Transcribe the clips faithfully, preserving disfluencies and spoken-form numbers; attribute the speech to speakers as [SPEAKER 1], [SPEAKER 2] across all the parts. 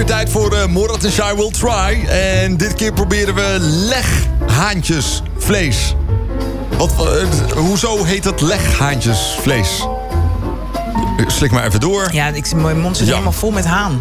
[SPEAKER 1] tijd voor uh, Morat en Shai Will Try. En dit keer proberen we leghaantjesvlees. Wat, uh, hoezo heet het leghaantjesvlees? Slik maar even door.
[SPEAKER 2] Ja, ik, mijn mond zit ja. helemaal vol met haan.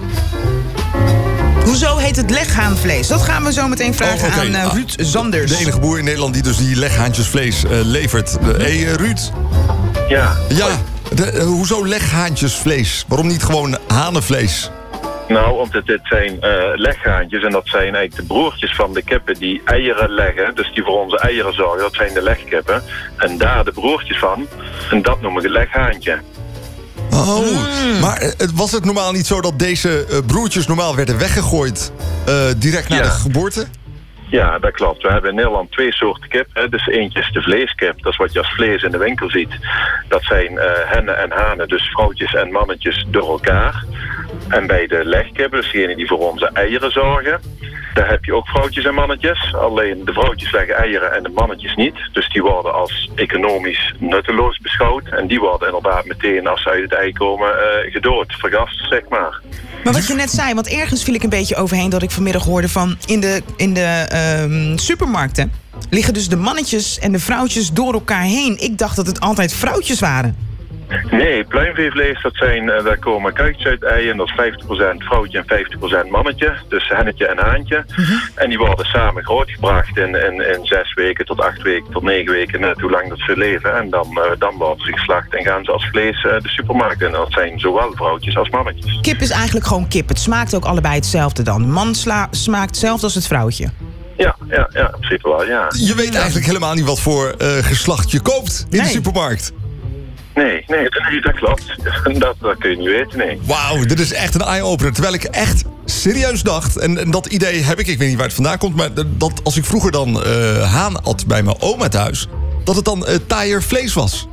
[SPEAKER 2] Hoezo heet het leghaanvlees? Dat gaan we zo meteen vragen oh, okay. aan uh, Ruud Zanders.
[SPEAKER 1] De enige boer in Nederland die dus die leghaantjesvlees uh, levert. Hé, hey, uh, Ruud.
[SPEAKER 3] Ja.
[SPEAKER 1] Ja, de, uh, hoezo leghaantjesvlees? Waarom niet gewoon hanenvlees?
[SPEAKER 3] Nou, omdat dit zijn uh, leghaantjes en dat zijn eigenlijk de broertjes van de kippen die eieren leggen. Dus die voor onze eieren zorgen, dat zijn de legkippen. En daar de broertjes van, en dat noemen we leghaantje.
[SPEAKER 1] Oh, mm. maar was het normaal niet zo dat deze uh, broertjes normaal werden weggegooid uh, direct na ja. de geboorte?
[SPEAKER 3] Ja, dat klopt. We hebben in Nederland twee soorten kip. Hè. Dus eentje is de vleeskip. Dat is wat je als vlees in de winkel ziet. Dat zijn uh, hennen en hanen, dus vrouwtjes en mannetjes door elkaar. En bij de legkippen, dus degene die voor onze eieren zorgen, daar heb je ook vrouwtjes en mannetjes. Alleen de vrouwtjes leggen eieren en de mannetjes niet. Dus die worden als economisch nutteloos beschouwd. En die worden inderdaad meteen, als ze uit het ei komen, uh, gedood, vergast, zeg maar.
[SPEAKER 2] Maar wat je net zei, want ergens viel ik een beetje overheen dat ik vanmiddag hoorde van in de, in de um, supermarkten liggen dus de mannetjes en de vrouwtjes door elkaar heen. Ik dacht dat het altijd vrouwtjes waren.
[SPEAKER 3] Nee, pluimveevlees, dat zijn, uh, daar komen kuikjes uit eieren. Dat is vijftig procent vrouwtje en vijftig procent mannetje. Dus hennetje en haantje. Mm-hmm. En die worden samen grootgebracht in, in, in zes weken tot acht weken tot negen weken. Net hoe lang dat ze leven. En dan, uh, dan worden ze geslacht en gaan ze als vlees uh, de supermarkt in. En dat zijn zowel vrouwtjes als mannetjes.
[SPEAKER 2] Kip is eigenlijk gewoon kip. Het smaakt ook allebei hetzelfde dan. De man sla- smaakt hetzelfde als het vrouwtje.
[SPEAKER 3] Ja, ja, ja, in principe wel, ja.
[SPEAKER 1] Je weet eigenlijk helemaal niet wat voor uh, geslacht je koopt in nee. de supermarkt.
[SPEAKER 3] Nee, nee, nee, dat klopt. Dat, dat kun je niet weten, nee.
[SPEAKER 1] Wauw, dit is echt een eye-opener. Terwijl ik echt serieus dacht, en, en dat idee heb ik, ik weet niet waar het vandaan komt, maar dat als ik vroeger dan uh, haan at bij mijn oma thuis, dat het dan uh, taaier vlees was.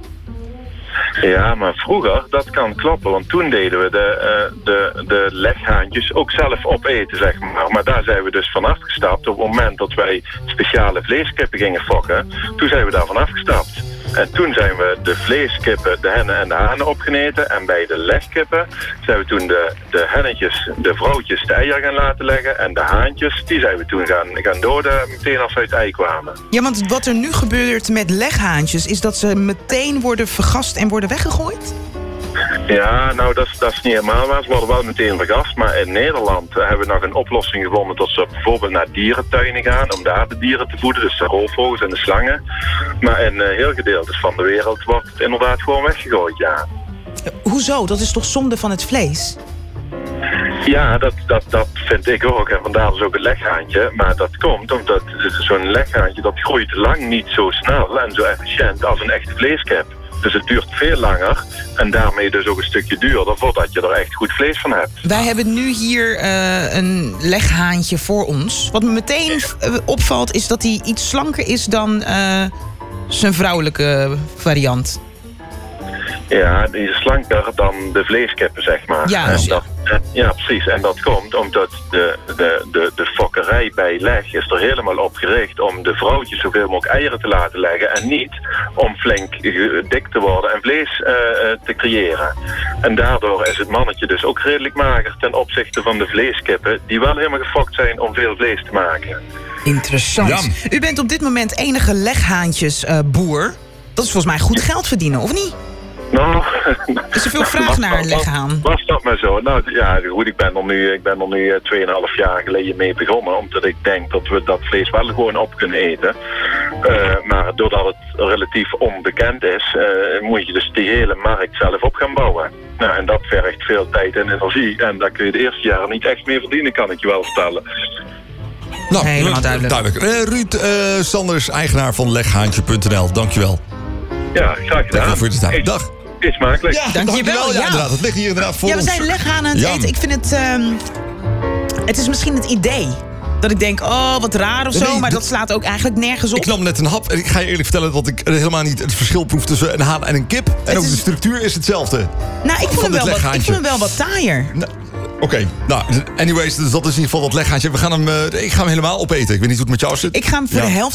[SPEAKER 3] Ja, maar vroeger, dat kan kloppen, want toen deden we de, uh, de, de leghaantjes ook zelf opeten, zeg maar. Maar daar zijn we dus van afgestapt op het moment dat wij speciale vleeskippen gingen fokken. Toen zijn we daarvan afgestapt. En toen zijn we de vleeskippen, de hennen en de hanen opgeneten. En bij de legkippen zijn we toen de, de hennetjes, de vrouwtjes, de eieren gaan laten leggen. En de haantjes, die zijn we toen gaan, gaan doden meteen als ze uit het ei kwamen.
[SPEAKER 2] Ja, want wat er nu gebeurt met leghaantjes is dat ze meteen worden vergast en worden weggegooid?
[SPEAKER 3] Ja, nou dat is, dat is niet helemaal waar. Ze worden wel meteen vergast. Maar in Nederland hebben we nog een oplossing gevonden dat ze bijvoorbeeld naar dierentuinen gaan om daar de dieren te voeden. Dus de roofvogels en de slangen. Maar in uh, heel gedeeltes van de wereld wordt het inderdaad gewoon weggegooid, ja.
[SPEAKER 2] Hoezo? Dat is toch zonde van het vlees?
[SPEAKER 3] Ja, dat, dat, dat vind ik ook. En vandaar dus ook een leghaantje. Maar dat komt omdat zo'n leghaantje dat groeit lang niet zo snel en zo efficiënt als een echte vleeskip. Dus het duurt veel langer en daarmee dus ook een stukje duurder voordat je er echt goed vlees van hebt.
[SPEAKER 2] Wij hebben nu hier uh, een leghaantje voor ons. Wat me meteen opvalt is dat hij iets slanker is dan uh, zijn vrouwelijke variant.
[SPEAKER 3] Ja, die is slanker dan de vleeskippen, zeg maar.
[SPEAKER 2] Ja,
[SPEAKER 3] en dat, ja, precies. En dat komt omdat de, de, de, de fokkerij bij leg is er helemaal op gericht om de vrouwtjes zoveel mogelijk eieren te laten leggen en niet om flink dik te worden en vlees uh, te creëren. En daardoor is het mannetje dus ook redelijk mager ten opzichte van de vleeskippen die wel helemaal gefokt zijn om veel vlees te maken.
[SPEAKER 2] Interessant. Ja. U bent op dit moment enige leghaantjesboer. Uh, dat is volgens mij goed geld verdienen, of niet?
[SPEAKER 3] Nou,
[SPEAKER 2] is er veel vraag naar een leghaan?
[SPEAKER 3] Was, was dat maar zo? Nou ja, goed, ik ben er nu, ik ben er nu tweeënhalf jaar geleden mee begonnen. Omdat ik denk dat we dat vlees wel gewoon op kunnen eten. Uh, maar doordat het relatief onbekend is, uh, moet je dus die hele markt zelf op gaan bouwen. Nou, en dat vergt veel tijd en energie. En daar kun je de eerste jaren niet echt mee verdienen, kan ik je wel vertellen.
[SPEAKER 1] Nou,
[SPEAKER 2] helemaal duidelijk.
[SPEAKER 1] duidelijk. Uh, Ruud uh, Sanders, eigenaar van leghaantje punt n l. Dankjewel.
[SPEAKER 3] Ja, graag gedaan.
[SPEAKER 1] Dank voor je tijd. Dag.
[SPEAKER 3] Is smakelijk.
[SPEAKER 2] Ja, dankjewel.
[SPEAKER 1] Ja, ja, inderdaad. Het ligt hier inderdaad voor
[SPEAKER 2] ja, we
[SPEAKER 1] ons.
[SPEAKER 2] zijn leghaan aan het ja. eten. Ik vind het... Um, het is misschien het idee. Dat ik denk, oh, wat raar of zo. Nee, maar dat slaat ook eigenlijk nergens op.
[SPEAKER 1] Ik nam net een hap. En ik ga je eerlijk vertellen dat ik helemaal niet het verschil proef tussen een haan en een kip. En het ook is... de structuur is hetzelfde.
[SPEAKER 2] Nou, ik vond, hem wel, wat, ik vond hem wel wat taaier.
[SPEAKER 1] Nou, Oké, okay. nou, anyways, dus dat is in ieder geval dat leghaantje. We gaan hem, uh, ik ga hem helemaal opeten. Ik weet niet hoe het met jou zit.
[SPEAKER 2] Ik ga hem voor ja. de helft